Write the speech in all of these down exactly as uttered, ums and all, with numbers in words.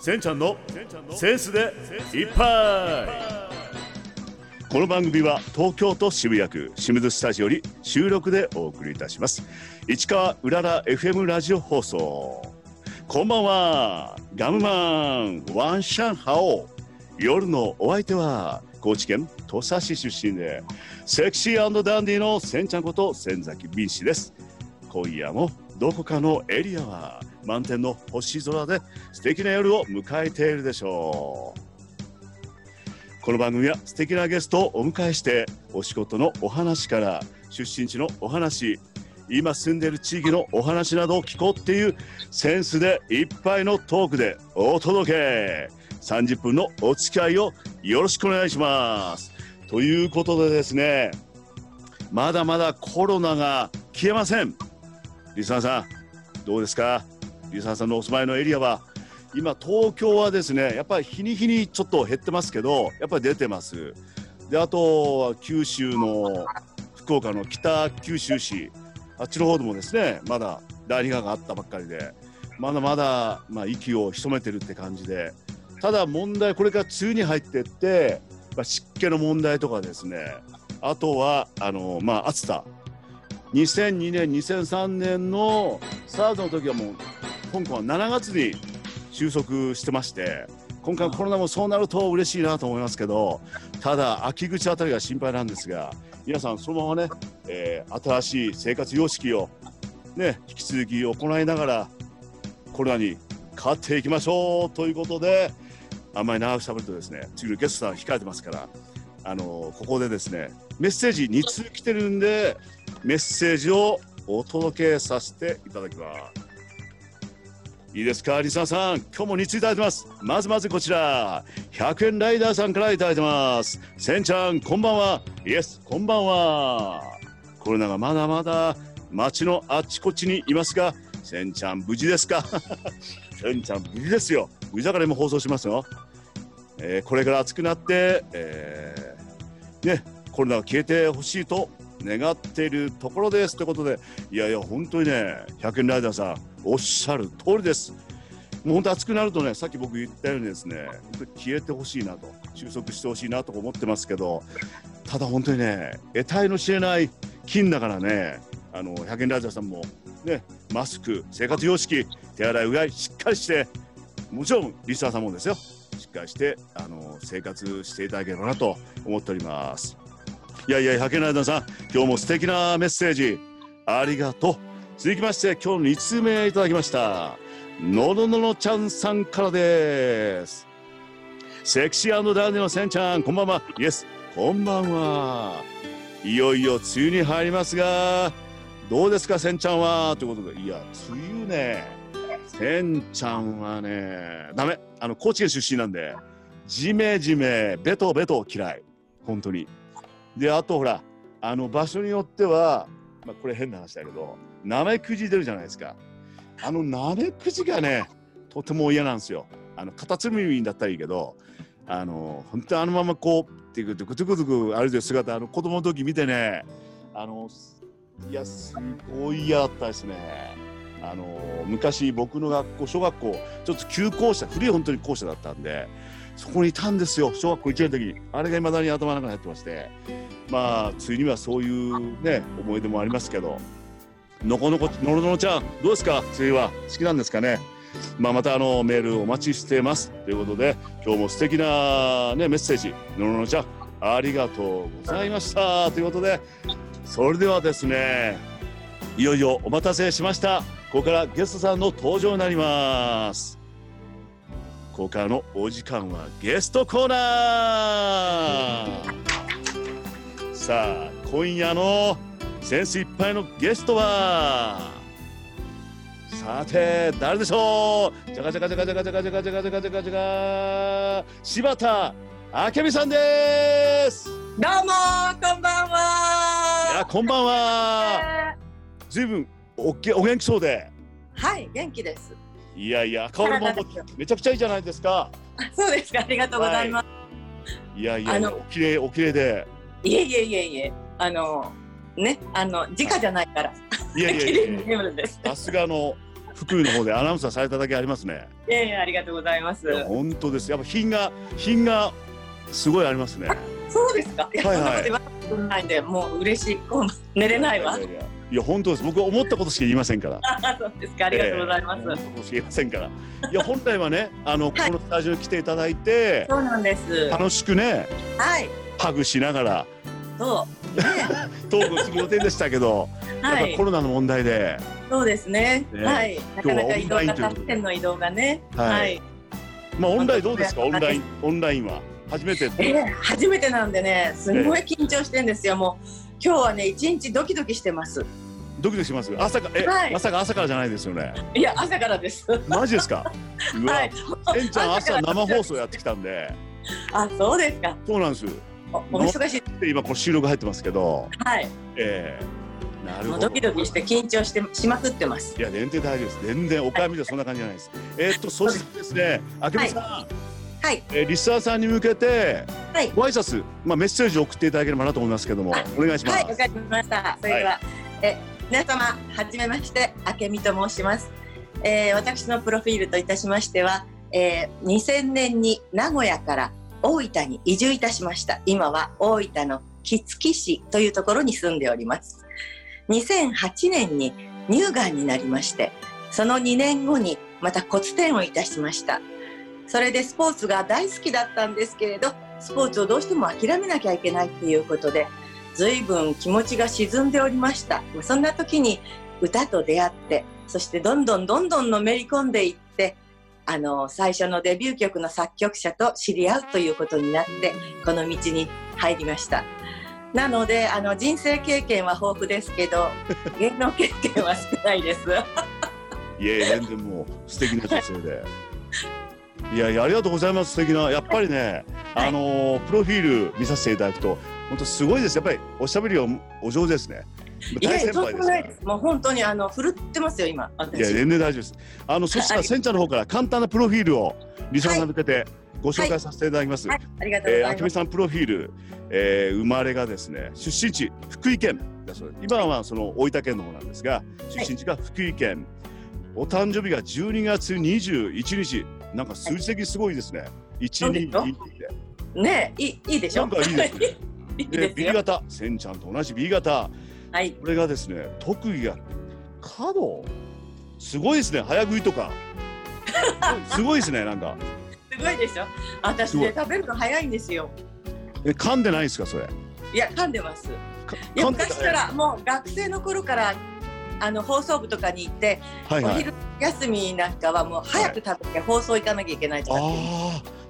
せんちゃんのセンスでいっぱい。この番組は東京都渋谷区清水スタジオより収録でお送りいたします。市川うらら エフエム ラジオ放送。こんばんは、ガムマンワンシャンハオ。夜のお相手は高知県土佐市出身でセクシー&ダンディのせんちゃんこと千崎美氏です。今夜もどこかのエリアは満天の星空で素敵な夜を迎えているでしょう。この番組は素敵なゲストをお迎えしてお仕事のお話から出身地のお話、今住んでいる地域のお話などを聞こうっていうセンスでいっぱいのトークでお届け。さんじゅっぷんのお付き合いをよろしくお願いします。ということでですね、まだまだコロナが消えません。リスナーさんどうですか？リスナーさんのお住まいのエリアは今東京はですね、やっぱり日に日にちょっと減ってますけど、やっぱり出てます。で、あとは九州の福岡の北九州市、あっちの方でもですね、まだだいにがんがあったばっかりで、まだまだ、まあ、息を潜めてるって感じで、ただ問題、これから梅雨に入ってって、まあ、湿気の問題とかですね、あとはあの、まあ、暑さ。にせんにねんにせんさんねんの SARS の時はもう香港はしちがつに収束してまして、今回コロナもそうなると嬉しいなと思いますけど、ただ秋口あたりが心配なんですが、皆さんそのままね、えー、新しい生活様式をね引き続き行いながらコロナに勝っていきましょうということで、あんまり長く喋るとですね、次のゲストさん控えてますから、あのー、ここでですねメッセージに通来てるんで、メッセージをお届けさせていただきます。いいですか、リサさん、今日もに通いただいてます。まずまずこちらひゃくえんライダーさんからいただいてます。せんちゃんこんばんは。イエスこんばんは。コロナがまだまだ街のあっちこっちにいますが、せんちゃん無事ですか？せんちゃん無事ですよ。無事だから今放送しますよ。えー、これから暑くなって、えー、ねコロナが消えてほしいと願っているところですということで、いやいや本当にね、ひゃくえんライダーさんおっしゃる通りです。もう本当暑くなるとね、さっき僕言ったようにですね、本当に消えてほしいなと、収束してほしいなと思ってますけど、ただ本当にね、得体の知れない菌だからね、あのひゃくえんライダーさんもね、マスク、生活様式、手洗いうがいしっかりして、もちろんリスナーさんもですよ、しっかりしてあの生活していただければなと思っております。いやいや、ひゃくえんライダーさん、今日も素敵なメッセージありがとう。続きまして今日のに通目いただきました、ののののちゃんさんからです。セクシー&ダンディのせんちゃんこんばんは。イエスこんばんは。いよいよ梅雨に入りますが、どうですかせんちゃんはということで、いや梅雨ね、せんちゃんはねダメ、あの高知県出身なんで、ジメジメベトベト嫌い本当に。で、あとほら、あの場所によっては、まあ、これ変な話だけど、ナメクジ出るじゃないですか。あのナメクジがね、とても嫌なんですよ。あのカタツムリだったらいいけど、あの本当にあのままこうテクテクテクテク歩いてる姿、あの子供の時見てね、あのいやすごい嫌だったですね。あの昔僕の学校、小学校ちょっと旧校舎、古い本当に校舎だったんで、そこにいたんですよ、小学校いちねんの時に。あれが未だに頭の中に入ってまして、まあ梅雨にはそういうね思い出もありますけど、のこのこのろのろちゃんどうですか、梅雨は好きなんですかね。まあまたあのメールお待ちしてますということで、今日も素敵なねメッセージ、のろのろちゃんありがとうございましたということで、それではですね、いよいよお待たせしました。ここからゲストさんの登場になります。ここからのお時間はゲストコーナー。さあ今夜のセンスいっぱいのゲストは、さて誰でしょう。じゃがじゃがじゃがじゃがじゃがじゃがじゃがじゃがじゃがじゃが柴田明美さんです。 どうもこんばんは。 いやこんばんは。ずいぶんおげお元気そうで。 はい元気です。 いやいや顔もめちゃくちゃいいじゃないですか。 そうですか、ありがとうございます。 はい、いやいや、あのお綺麗お綺麗で。 いえいえいえいえ、あのね、あの直じゃないから。 いやいやいや、 綺麗に見えるんです。 さすがの福井の方でアナウンサーされただけありますね。 いやいや、ありがとうございます。 本当です。やっぱ品が品がすごいありますね。 そうですか。いや、 はいはい、 そんなこと言わないんで、もう嬉しい。こう寝れないわ。 いやいやいや、いや本当です。僕は思ったことしか言いませんから。 あ、そうですか。ありがとうございます。 えー、思ったことしか言いませんから。いや本来はね、あの、はい、このスタジオに来ていただいて、 そうなんです。 楽しくね、 はい、 ハグしながら、 そう、ね、 トークする予定でしたけど、はい、やっぱコロナの問題で。 そうですね。ね、はい。なかなか移動が他県の移動がね。 はい。はい、まあオンラインどうですか？オンラインオンラインは初めて。 えー、初めてなんでね、すごい緊張してるんですよ。もう今日はね、一日ドキドキしてます。 ドキドキします。朝かえ、はい、朝が朝からじゃないですよね。 いや、朝からです。 マジですか？うわ、 はい、 せんちゃん朝生放送やってきたんで。 あ、そうですか。 そうなんです。 お, お忙しい。 今この収録入ってますけど。 はい。 ええー。なるほど。 ドキドキして緊張してしまくってます。 いや、全然大丈夫です。全然おかみでそんな感じじゃないです。はい、えー、っとそしてですね、あけみさん、はい、えー、リスナーさんに向けて、はい、ご挨拶、まあメッセージを送っていただければなと思いますけども、お願いします。 はい、わかりました。それでは、はい、え皆様はじめまして、あけみと申します。えー、私のプロフィールといたしましては、えー、にせんねんに名古屋から大分に移住いたしました。今は大分の杵築市というところに住んでおります。にせんはちねんに乳がんになりまして、そのにねんごにまた骨転をいたしました。それでスポーツが大好きだったんですけれど、スポーツをどうしても諦めなきゃいけないということで、随分気持ちが沈んでおりました。そんな時に歌と出会って、そしてどんどんどんどんのめり込んでいって、あの最初のデビュー曲の作曲者と知り合うということになって、この道に入りました。なので、あの人生経験は豊富ですけど、芸能経験は少ないです。 いやいや、全然もう素敵な女性で。いやいや、ありがとうございます。素敵な、やっぱりね、はい、あのプロフィール見させていただくと、本当すごいです。やっぱりおしゃべりはお上手ですね。 大先輩ですから。もう本当にあの振るってますよ今。 いや、全然大丈夫です。あのそしたらせんちゃんの方から簡単なプロフィールをリスナーさんに向けてご紹介させていただきます。 はいはい、ありがとうございます。 あけみさんプロフィール、えー、生まれがですね、出身地福井県だそうです。今はその大分県の方なんですが、出身地が福井県。はい、お誕生日がじゅうにがつにじゅういちにち。なんか数字的すごいですね。いちにーにねえ、いいいいでしょ。 なんかいいですね。 いいですよ。 ビー 型、せんちゃんと同じ ビー 型。 はい。 これがですね、特技が角。すごいですね。早食いとか。すごいですね。なんか。 すごいでしょ。私ね、食べるの早いんですよ。 え、噛んでないですかそれ。 いや、噛んでます。いや、昔からもう学生の頃からあの放送部とかに行って、はいはい、お昼休みなんかはもう早く食べて放送行かなきゃいけないとかって、はい、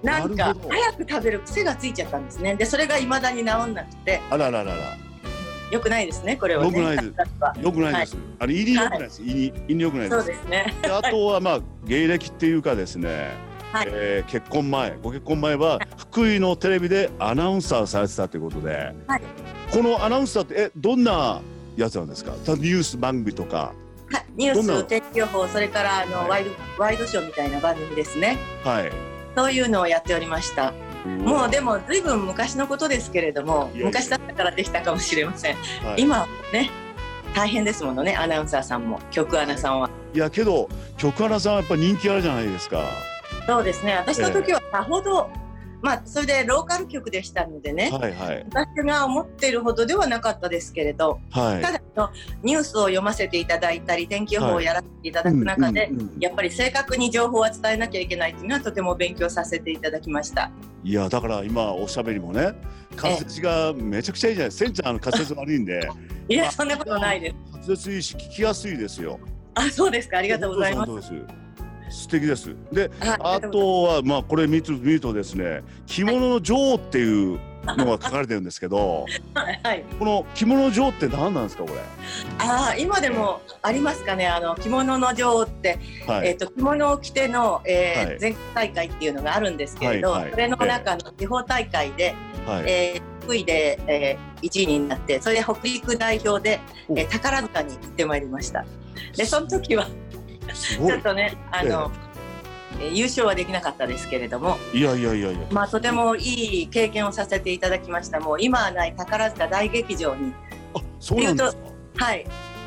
なんか早く食べる癖がついちゃったんですね。でそれが未だに治んなくて、 あらららら、 よくないですね、これはね。 よくないです。よくないです。はい、あれ胃に良くないです。胃に胃に良くないです。 そうですね。 であとはまあ芸歴っていうかですね、はい、えー、結婚前、ご結婚前は福井のテレビでアナウンサーされてたということで、はい、このアナウンサーってえどんなやつなんですか？ニュース番組とか。 はい、ニュース、天気予報、それからあの、はい、ワイドワイドショーみたいな番組ですね。はい。そういうのをやっておりました。もうでもずいぶん昔のことですけれども、いやいや昔だったからできたかもしれません。はい、今はね、大変ですものね、アナウンサーさんも局アナさんは。 いやけど局アナさんはやっぱ人気あるじゃないですか。 そうですね。私の時はさほど、えーまあそれでローカル局でしたのでね、はいはい、私が思っているほどではなかったですけれど、はい、ただのニュースを読ませていただいたり天気予報をやらせていただく中で、はいうんうんうん、やっぱり正確に情報は伝えなきゃいけないというのはとても勉強させていただきました。 いやだから今おしゃべりもね滑舌がめちゃくちゃいいじゃないですか。せんちゃんの滑舌悪いんでいやそんなことないです。 滑舌いいし聞きやすいですよ。 あ、そうですか、ありがとうございます。 素敵です。で、あとはまあこれ見る見るとですね、着物の女王っていうのが書かれてるんですけど、はい、この着物の女王って何なんですかこれ？ ああ、今でもありますかね。あの着物の女王って、はい、えっと着物を着ての、えーはい、全国大会っていうのがあるんですけれど、はいはい、それの中の地方大会で、はい、えー、福井で、えー、いちいになって、それで北陸代表で、えー、宝塚に行ってまいりました。でその時はちょっとね、あの、えー、優勝はできなかったですけれども、 いやいやいやいや、 まあとてもいい経験をさせていただきました。もう今はない宝塚大劇場に、 あ、そうなんですか。 はい、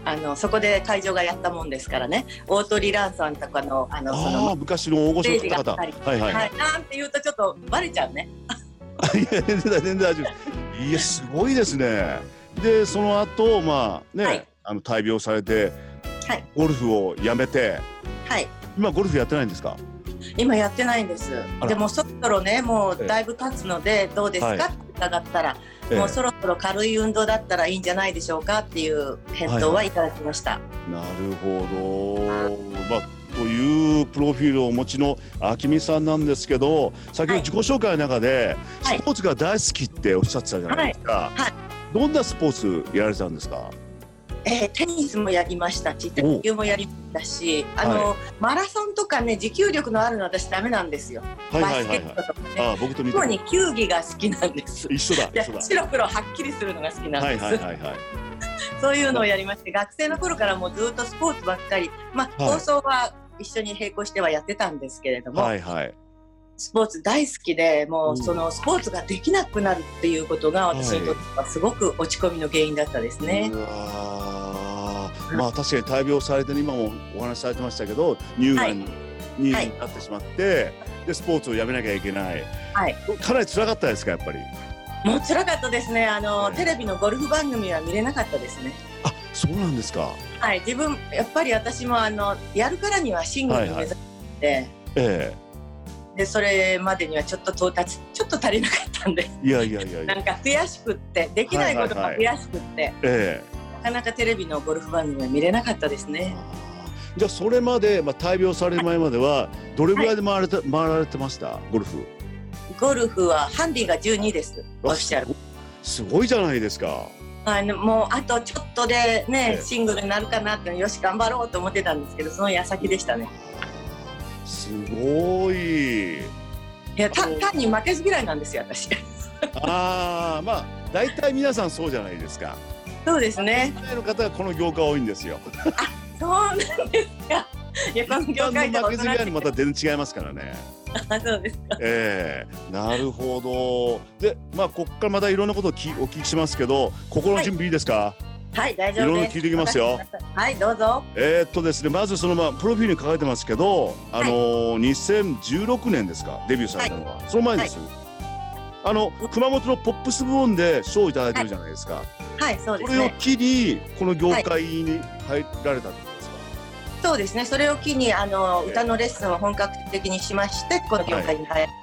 あのそこで会場がやったもんですからね、大鳥蘭さんとかのあのそあのあ昔の大御所の方々、はいはいはい、 はい、なんて言うとちょっとバレちゃうね。 いや全然全然大丈夫。いやすごいですね。でその後まあね、はい、あの大病されて、はい、ゴルフをやめて、はい、今ゴルフやってないんですか？ 今やってないんです。でもそろそろねもうだいぶ経つので、ええ、どうですか、はい、って伺ったら、ええ、もうそろそろ軽い運動だったらいいんじゃないでしょうかっていう返答はいただきました。はいはい、 なるほど。まあというプロフィールをお持ちの明美さんなんですけど、先ほど自己紹介の中で、はい、スポーツが大好きっておっしゃってたじゃないですか。はいはい、どんなスポーツやられてたんですか？ えー、テニスもやりましたし、卓球もやりましたし、あの、はい、マラソンとかね持久力のあるの私ダメなんですよ。 はいはいはいはい、 バスケットとかね。 ああ僕と似てる。 特に球技が好きなんです。 一緒だ。一緒だ。 白黒はっきりするのが好きなんです。 はいはいはいはい。 そういうのをやりまして、学生の頃からもうずっとスポーツばっかり、まあ、はい、放送は一緒に並行してはやってたんですけれども、はいはい、スポーツ大好きで、もうそのスポーツができなくなるっていうことが私にとってはすごく落ち込みの原因だったですね。 うわまあ確かに大病されて今もお話しされてましたけど乳がんになってしまって、はい、でスポーツをやめなきゃいけない、はい、かなり辛かったですか？やっぱりもう辛かったですね。あの、ね、テレビのゴルフ番組は見れなかったですね。 あ、そうなんですか。 はい、自分やっぱり私もあのやるからにはシングルに目指して、はいはい、ええ、でそれまでにはちょっと到達ちょっと足りなかったんで、 いやいやいやいやなんか悔しくってできないことが悔しくって、はいはいはい、ええ、なかなかテレビのゴルフ番組は見れなかったですね。 じゃあそれまで、まあ、大病される前まではどれぐらいで回れて、はい、回られてましたゴルフ？ ゴルフはハンディがじゅうにです。オフィシャル。 すごいじゃないですか。 あのもうあとちょっとでね、ええ、シングルになるかなってよし頑張ろうと思ってたんですけど、その矢先でしたね。 すごい。 いや単に負けず嫌いなんですよ私。 ああまあ大体皆さんそうじゃないですか。 そうですね。 大体の方はこの業界多いんですよ。 あ、そうなんですか。いやこの業界と負けず嫌いにまた全然違いますからね。 あ、そうですか。 ええー、なるほど。で、まあここからまたいろんなことをきお聞きしますけど、心の準備いいですか？ はい、大丈夫です。 いろいろ聞いていきますよ。 はい、どうぞ。 えー、っとですね、まずそのまあプロフィールに書かれてますけど、あのーはい、にせんじゅうろくねんですか、デビューされたのは。はい、その前です。はい、あの熊本のポップス部門で賞をいただいてるじゃないですか。はい、 はい、そうですね。 それを機にこの業界に入られたと。 そうですね。それを機にあの歌のレッスンを本格的にしましてこの業界に入った。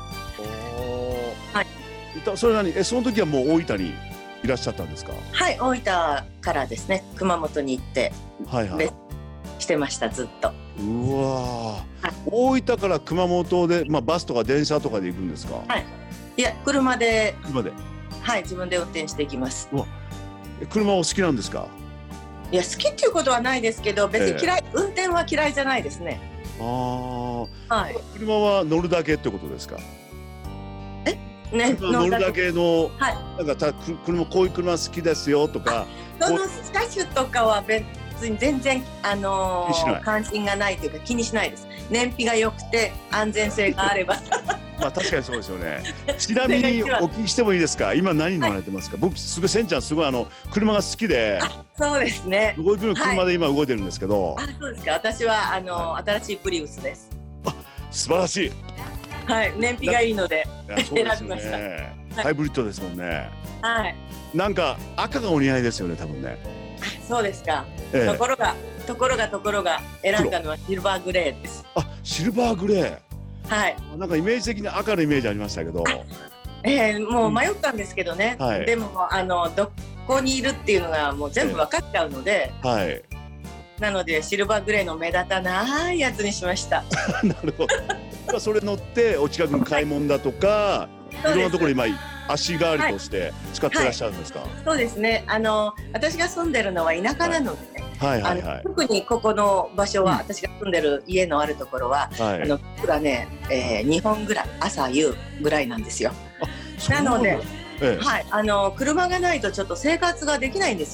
はい。歌それ何？えその時はもう大分にいらっしゃったんですか？ はい、大分からですね熊本に行ってはいはいしてましたずっと。 うわ、はい、大分から熊本でまあバスとか電車とかで行くんですか？ はい。いや車で車ではい自分で運転していきます。 うわ、車お好きなんですか？ いや好きっていうことはないですけど別に嫌い、えー、運転は嫌いじゃないですね。 ああ、はい、車は乗るだけってことですか？ え、ね、 乗るだけの、はい、なんかた車こういう車好きですよとか、 その車種とかは別に全然あのー、関心がないというか気にしないです。燃費が良くて安全性があれば。 まあ確かにそうですよね。ちなみにお聞きしてもいいですか？今何乗られてますか？はい、僕すごいせんちゃんすごいあの車が好きで。 そうですね。 動いてる車で今動いてるんですけど。 はい、あ、そうですか。私はあの、はい、新しいプリウスです。 あ、素晴らしい。 はい、燃費がいいので選びました。 ね、ハイブリッドですもんね。 はい。 なんか赤がお似合いですよね、多分ね。 そうですか。ええ、ところがところがところが選んだのはシルバーグレーです。 あ、シルバーグレー。はい。なんかイメージ的に赤のイメージありましたけど。 えー、もう迷ったんですけどね。うん、はい、でもあのどこにいるっていうのがもう全部分かっちゃうので。えー、はい。なのでシルバーグレーの目立たないやつにしました。 なるほど。それ乗ってお近くの買い物だとか、はい、いろんなところ今足代わりとして使ってらっしゃるんですか？はいはい、 そうですね。あの私が住んでるのは田舎なので、ね。はいはいはいはい、特にここの場所は、うん、私が住んでる家のあるところは、はい、あの僕がね、えー、にほんぐらい朝夕ぐらいなんですよ。なので、ええ、はい、あの車がないとちょっと生活ができないんですよ。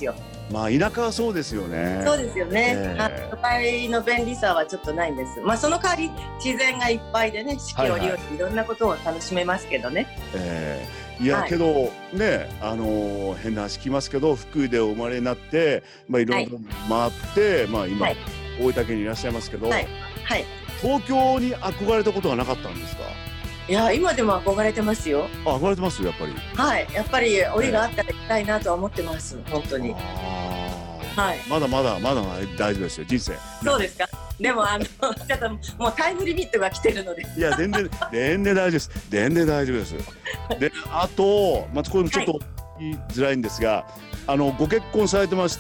まあ田舎はそうですよね。 そうですよね、 えーあ都会の便利さはちょっとないんです。まあその代わり自然がいっぱいでね、四季折々いろんなことを楽しめますけどね。 えー、いや、 はい、 けどね、あのー変な話聞きますけど、福井でお生まれになって、まあ、いろんなとこ回って、まあ今、 はい、 大分県にいらっしゃいますけど、 はい、はい。 東京に憧れたことはなかったんですか？ いや今でも憧れてますよ。 あ、憧れてますやっぱり。 はい、やっぱり折があったら行きたいなとは思ってます、本当に。 あはい。 まだまだまだ大丈夫ですよ、人生。 そうですか。でもあのちょっともうタイムリミットが来てるので。 いや全然全然大丈夫です。全然大丈夫です。で、あとまたこれもちょっと言いづらいんですが、あのご結婚されてまして、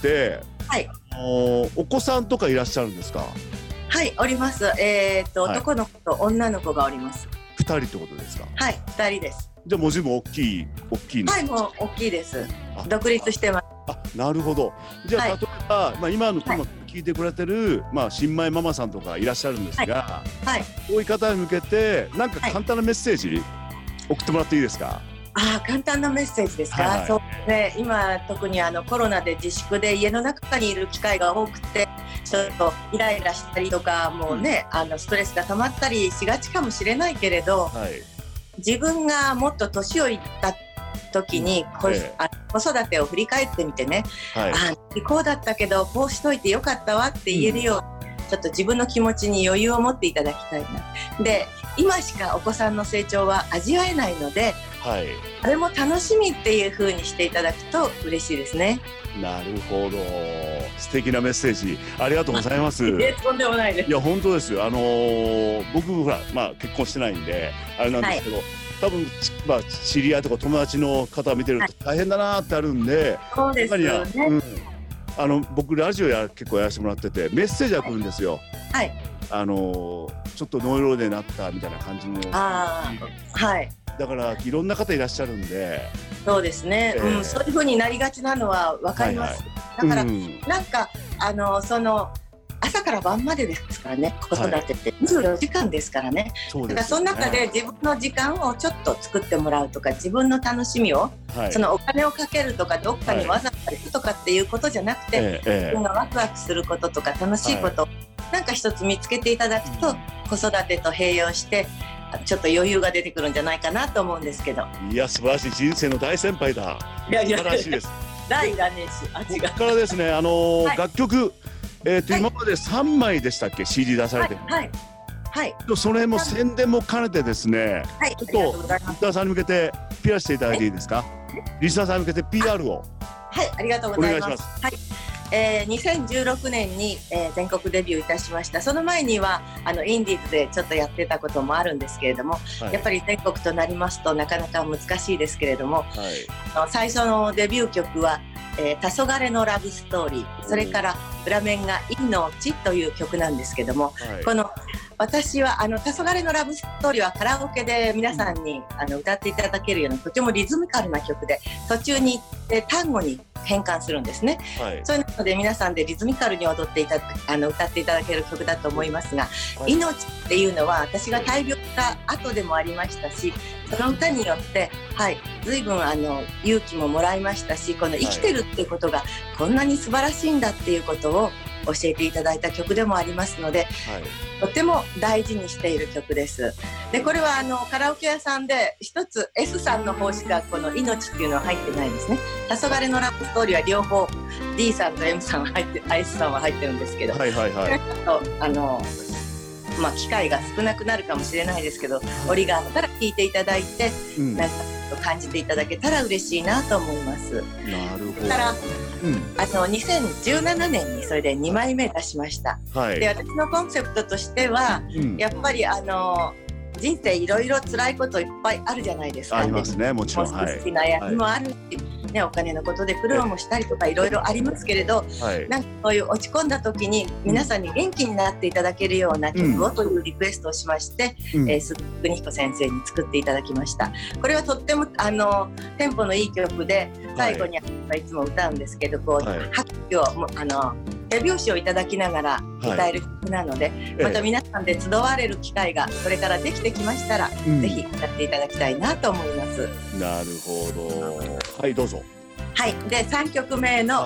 はい。 あのお子さんとかいらっしゃるんですか？ はい、おります。えっと、 はい男の子と女の子がおります。 二人ってことですか？ はい、二人です。 じゃあもう十分大きい大きいの。 はい、もう大きいです。 あ独立してます。 あ、なるほど。じゃあ、 はい例えば、まあ、今の、 はい今聞いてくれてる、まあ、新米ママさんとかいらっしゃるんですが、 はい。 そういう方に向けて、なんか簡単なメッセージ、送ってもらっていいですか？ ああ、簡単なメッセージですか。 はいはいそうですね。今特にあのコロナで自粛で家の中にいる機会が多くて、ちょっとイライラしたりとか、もうね、あのストレスが溜まったりしがちかもしれないけれど、 はい。 自分がもっと年をいった時に、こええあ子育てを振り返ってみてね、 はい。 ああこうだったけどこうしといてよかったわって言えるように、ちょっと自分の気持ちに余裕を持っていただきたいな。で、今しかお子さんの成長は味わえないので、 はい。 あれも楽しみっていう風にしていただくと嬉しいですね。 なるほど。素敵なメッセージ、ありがとうございます。 えとんでもないです。 いや、本当ですよ。あのー僕ほら、まあ、結婚してないんで、あれなんですけど。多分、ちまあ、知り合いとか友達の方を見てると大変だなーってあるんで、 そうですよね。 うん、あの僕ラジオや結構やらせてもらってて、メッセージが来るんですよ。 はい。 あのちょっとノイローでなったみたいな感じの。 ああ、はい。 だからいろんな方いらっしゃるんで。 そうですね。 えーうん、そういう風になりがちなのはわかります。 はいはい、 だから、 うん、 なんかあのその朝から晩までですからね、子育てってにじゅうよじかんですからね。 そうですね。 だからその中で自分の時間をちょっと作ってもらうとか、自分の楽しみを、はい、そのお金をかけるとかどっかにわざわざ行くとかっていうことじゃなくて、はい、自分がワクワクすることとか楽しいことを、はい、なんか一つ見つけていただくと、うん、子育てと併用してちょっと余裕が出てくるんじゃないかなと思うんですけど。 いや、素晴らしい、人生の大先輩だ。 いやいや、 素晴らしいです。 大だねし、あ、違う。 ここからですね、あのーはい、楽曲、えーと、はい、今までさんまいでしたっけ、シーディー 出されてる。 はい。はい。 それも宣伝も兼ねてですね、 はい、 ちょっとリスナーさんに向けて ピーアール していただいていいですか。リスナーさんに向けて ピーアール を。 はい、ありがとうございます。 お願いします。 はい。えー、にせんじゅうろくねんに、えー、全国デビューいたしました。その前にはあのインディーズでちょっとやってたこともあるんですけれども、はい、やっぱり全国となりますとなかなか難しいですけれども、はい、あの最初のデビュー曲は「えー、黄昏のラブストーリー」、それから裏面が「命」という曲なんですけども、はい、この私はあの黄昏のラブストーリーはカラオケで皆さんにあの歌っていただけるようなとてもリズミカルな曲で、途中に単語に変換するんですね、はい、そういうので皆さんでリズミカルに踊っていたあの歌っていただける曲だと思いますが、はい、命っていうのは私が大病した後でもありましたし、その歌によって、はい、随分あの勇気ももらいましたし、この生きてるっていうことがこんなに素晴らしいんだっていうことを教えていただいた曲でもありますので、はい、とても大事にしている曲です。でこれはあのカラオケ屋さんで一つ S さんの方しかこの命っていうのは入ってないんですね。黄昏のラブストーリーは両方 D さんと M さんは入って S さんは入ってるんですけど、はいはいはい、ちょっとあのまあ機会が少なくなるかもしれないですけど、折があったら聴いていただいて、うん、なんか感じていただけたら嬉しいなと思います。 なるほど。 だからうん、あのにせんじゅうななねんにそれでにまいめ出しました、はい、で私のコンセプトとしては、うん、やっぱりあの人生いろいろ辛いこといっぱいあるじゃないですか、ね、 ありますね、もちろん。 好きな悩みもあるし、はいね、お金のことで苦労もしたりとかいろいろありますけれど、はい、なんかそういう落ち込んだ時に皆さんに元気になっていただけるような曲をというリクエストをしまして、うん、えー、鈴木邦彦先生に作っていただきました。これはとってもあのテンポのいい曲で、最後にいつも歌うんですけど、こう、はい、拍手をあの手拍子をいただきながら歌える曲なので、はい、また皆さんで集われる機会がこれからできてきましたら、うん、ぜひ歌っていただきたいなと思います。 なるほど。はい、どうぞ。 はい、でさんきょくめの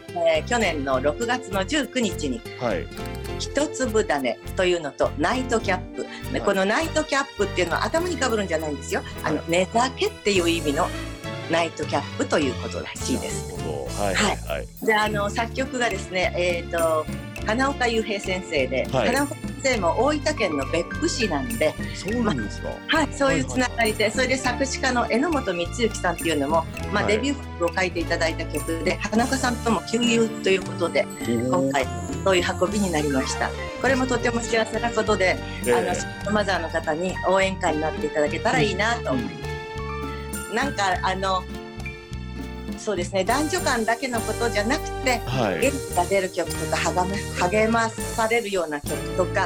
えー、去年のろくがつのじゅうくにちに、 はい、 一粒種というのとナイトキャップ、はい、このナイトキャップっていうのは頭にかぶるんじゃないんですよ。あの寝酒っていう意味のナイトキャップということらしいです。 はいはいはい。 で、あの作曲がですね、えーと花岡雄平先生で、はい、花岡先生も大分県の別府市なんで、 そうなんですか。 まはい、そういうつながりで、それで作詞家の榎本光之さんっていうのも、まあ、デビュー曲を書いていただいた曲で、はい、花岡さんとも旧友ということで、今回そういう運びになりました。これもとても幸せなことで、えー、あのシングルマザーの方に応援歌になっていただけたらいいなと思います。なんかあのそうですね、男女間だけのことじゃなくて、はい、元気が出る曲とか励まされるような曲とか、はい、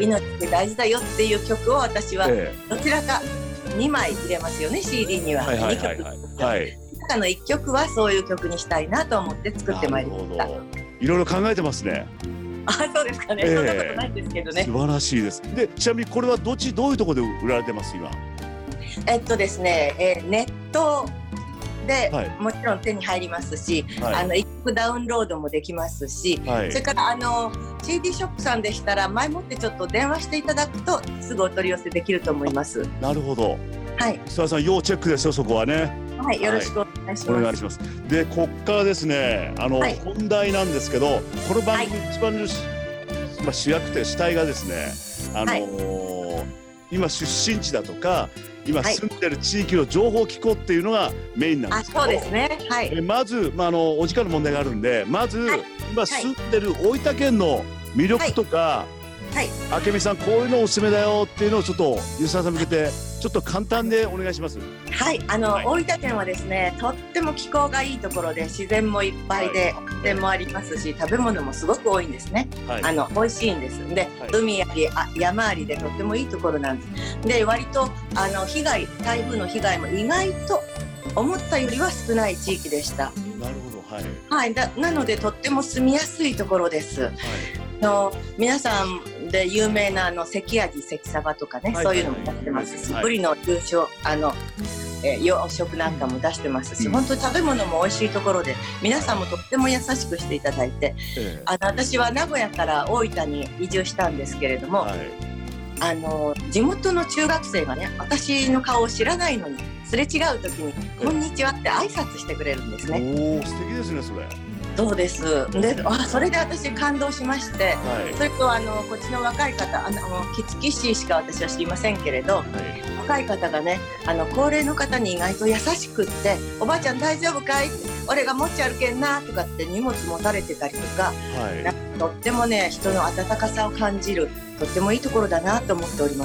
命って大事だよっていう曲を私はどちらかにまい入れますよね、 シーディー にはにきょく、はい、中のいっきょくはそういう曲にしたいなと思って作ってまいりました。 いろいろ考えてますね。 あ、そうですかね、えー、そんなことないんですけどね。 素晴らしいです。で、ちなみにこれはどっちどういうところで売られてます今？ えっとですね、えー、ネットで、はい、もちろん手に入りますし、はい、あの一曲ダウンロードもできますし、はい、それからあの シーディー ショップさんでしたら前もってちょっと電話していただくとすぐお取り寄せできると思います。 なるほど。 はい。 須田さん要チェックですよ、そこはね。 はい、よろしくお願いします。はい、 お願いします。で、こっからですね、あの、はい、本題なんですけど、この番組一番の、はい、まあ、主役という主体がですね、あのーはい、今出身地だとか。今住んでる地域の情報機構っていうのがメインなんですけど、 あ、そうですね、はい、 えまず、まあ、あのお時間の問題があるんで、まず、はい、今住んでる大分県の魅力とか、はいはい、明美さんこういうのおすすめだよっていうのをちょっと吉沢さん向けてちょっと簡単でお願いします。 はい、あの、はい、大分県はですね、とっても気候がいいところで自然もいっぱいで、自然もありますし、食べ物もすごく多いんですね。はい、あの美味しいんです。で、はい、海ありあ山ありでとってもいいところなんです。で、割とあの被害台風の被害も意外と思ったよりは少ない地域でした。 なるほど、はい。 はい、だなのでとっても住みやすいところです。はい、の皆さんで有名なあの関あじ関サバとかね、はい、そういうのも出してますし、はい、ブリの流氷あの、えー、養殖なんかも出してますし、うん、本当に食べ物も美味しいところで皆さんもとっても優しくしていただいて、はい、あの私は名古屋から大分に移住したんですけれども、はい、あの地元の中学生がね、私の顔を知らないのにすれ違う時に「こんにちは」って挨拶してくれるんですね。 おー、素敵ですね、それ。 そうです。で、あ、それで私感動しまして、はい、それとあのこっちの若い方、あのキツキシしか私は知りませんけれど、はい、若い方がね、あの高齢の方に意外と優しくって、おばあちゃん大丈夫かい？俺が持ち歩けんなとかって荷物持たれてたりとか、はい、なんかとってもね、人の温かさを感じるとってもいいところだなと思っております。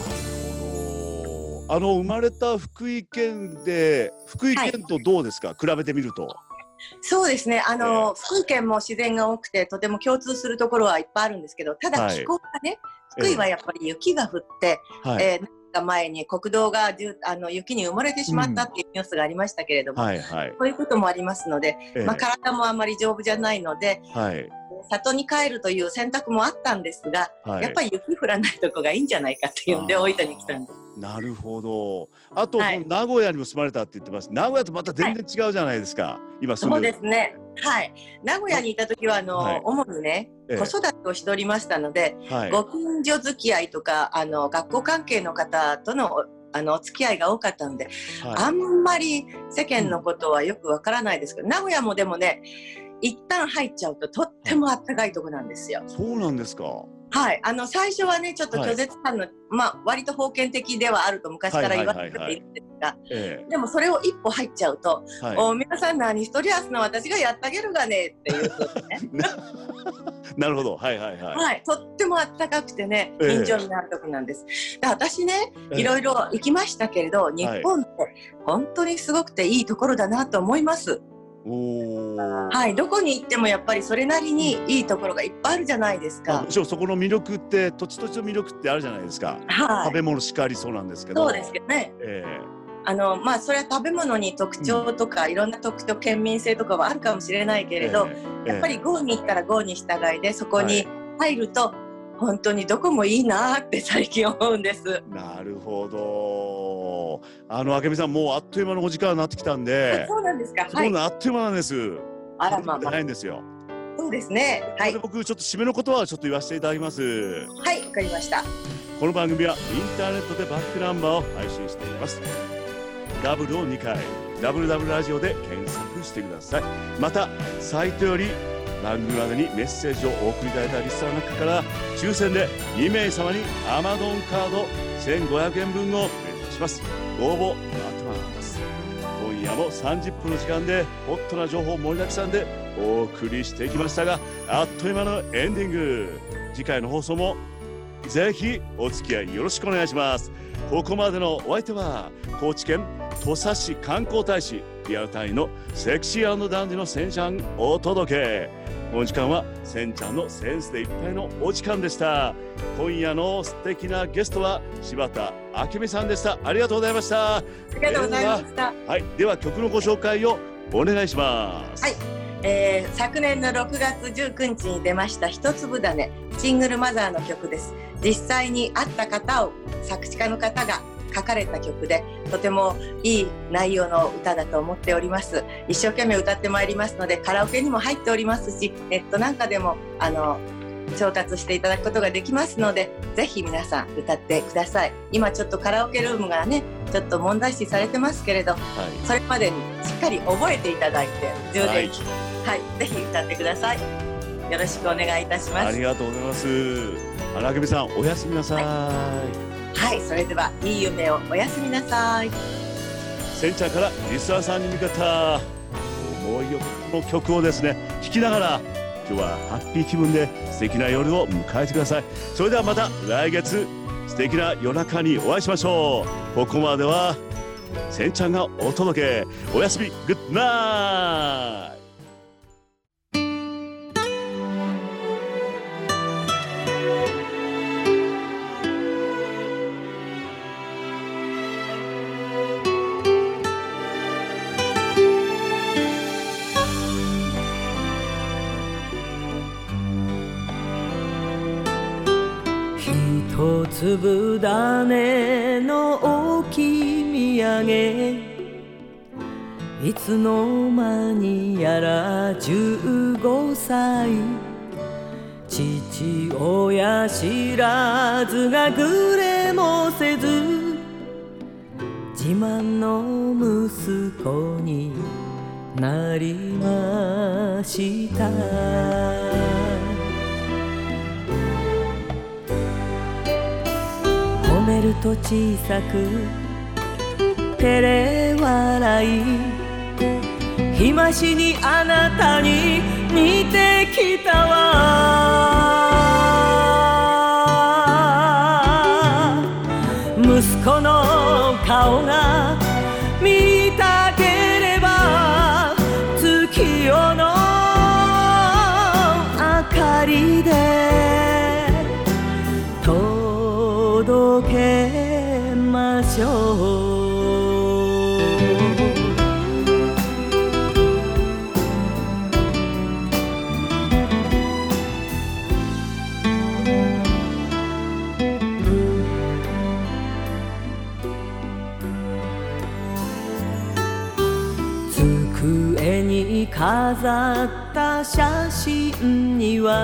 あの生まれた福井県で、福井県とどうですか、はい、比べてみると。 そうですね、あの、えー、福井県も自然が多くてとても共通するところはいっぱいあるんですけど、ただ気候がね、はい、福井はやっぱり雪が降って、えーえー、なんか前に国道があの雪に埋もれてしまったっていうニュースがありましたけれども、うん、はいはい、そういうこともありますので、えーまあ、体もあまり丈夫じゃないので、はい、里に帰るという選択もあったんですが、はい、やっぱり雪降らないとこがいいんじゃないかっていうんで大分に来たんです。 なるほど。あと、はい、名古屋にも住まれたって言ってます。名古屋とまた全然違うじゃないですか、はい、今住んでる。 そうですね、はい、名古屋にいた時はあの、はい、主にね、ええ、子育てをしておりましたので、はい、ご近所付き合いとかあの学校関係の方とのあのお付き合いが多かったので、はい、あんまり世間のことはよくわからないですけど、うん、名古屋もでもね、一旦入っちゃうととっても暖かいとこなんですよ。 そうなんですか。 はい、あの最初はねちょっと拒絶感の、はい、まあ割と封建的ではあると昔から言われているんですが、でもそれを一歩入っちゃうと、はい、お皆さん何一人あすの私がやってあげるがねっていうことねなるほど、はいはいはい、 はい、とっても暖かくてね人情になるとこなんです。で私ねいろいろ行きましたけれど、日本って本当にすごくていいところだなと思います。おはい、どこに行ってもやっぱりそれなりにいいところがいっぱいあるじゃないですか。 もちろんそこの魅力って土地土地の魅力ってあるじゃないですか、はい、食べ物しかりそうなんですけど。 そうですけどね、えー、あのまあそれは食べ物に特徴とか、うん、いろんな特徴県民性とかはあるかもしれないけれど、えー、やっぱり郷に行ったら郷に従いでそこに入ると、はい、本当にどこもいいなって最近思うんです。 なるほど。あの明美さんもうあっという間のお時間になってきたんで。 そうなんですか。 はい。あっという間なんです。 あらまあまあないんですよ。 そうですね。はい。 僕ちょっと締めの言葉をちょっと言わせていただきます。 はい、わかりました。 この番組はインターネットでバックナンバーを配信しています。ダブルをにかい、ダブルダブルラジオで検索してください。またサイトより番組までにメッセージをお送りいただいたリスナーの中から抽選でにめい様にアマゾンカードせんごひゃくえんぶんをプレゼントします。ご応募待ってます。今夜もさんじゅっぷんの時間でホットな情報盛りだくさんでお送りしていきましたが、あっという間のエンディング。次回の放送もぜひお付き合いよろしくお願いします。ここまでのお相手は高知県土佐市観光大使リアル隊員のセクシー&ダンディのせんちゃんお届け。この時間はせんちゃんのセンスでいっぱいのお時間でした。今夜の素敵なゲストは柴田明美さんでした。ありがとうございました。 ありがとうございました。 はい、では曲のご紹介をお願いします。 はい、えー、昨年のろくがつじゅうくにちに出ました一粒種シングルマザーの曲です。実際に会った方を作詞家の方が書かれた曲で、とてもいい内容の歌だと思っております。一生懸命歌ってまいりますので、カラオケにも入っておりますし、ネットなんかでもあの調達していただくことができますので、ぜひ皆さん歌ってください。今ちょっとカラオケルームがねちょっと問題視されてますけれど、はい、それまでにしっかり覚えていただいて充電に、はいはい、ぜひ歌ってください。よろしくお願いいたします。 ありがとうございます。荒木さん、おやすみなさい。 はいはい、それではいい夢をおやすみなさい。 せんちゃんからリスナーさんに向けた思いよの曲をですね聴きながら、今日はハッピー気分で素敵な夜を迎えてください。それではまた来月素敵な夜中にお会いしましょう。ここまではせんちゃんがお届け。おやすみ、グッナイト。 一粒種の大きい土産、いつの間にやらじゅうごさい、父親知らずがぐれもせず、自慢の息子になりました。褒めると小さく照れ笑い、日増しにあなたに似てきたわ。息子の顔が見たければ、月夜の明かりで届けましょう。机に飾った写真には、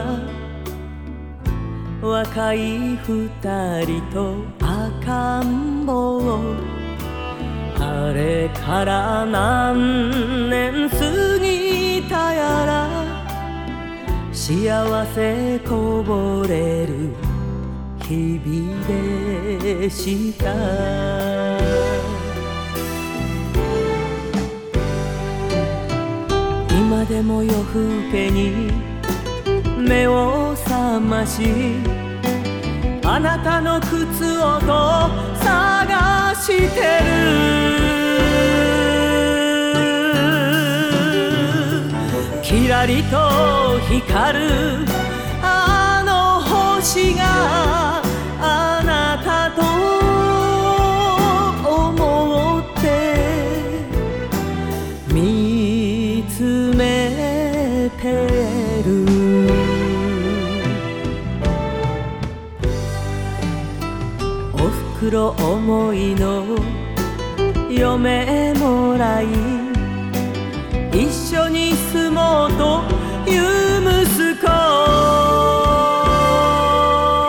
若い二人と赤ん坊、あれから何年過ぎたやら、幸せこぼれる日々でした。今でも夜更けに目を覚まし、あなたの靴音探してる。キラリと光るあの星があなたと思って見つめてる。おふくろ思いの嫁もらい、 一緒に住もうという息子、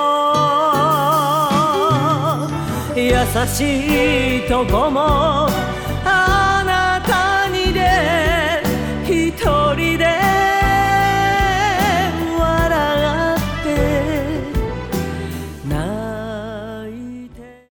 優しいとこも